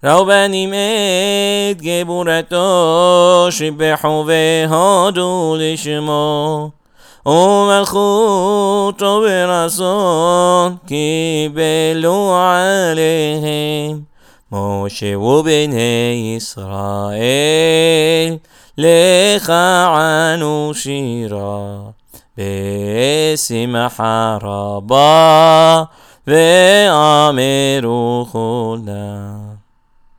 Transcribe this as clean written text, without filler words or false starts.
ראו בנים את גבורתו, שיבחו והודו לשמו, ומלכותו ברצון קיבלו עליהם. משה ובני ישראל לך ענו שירה, בשמחה רבה ואמרו כולם.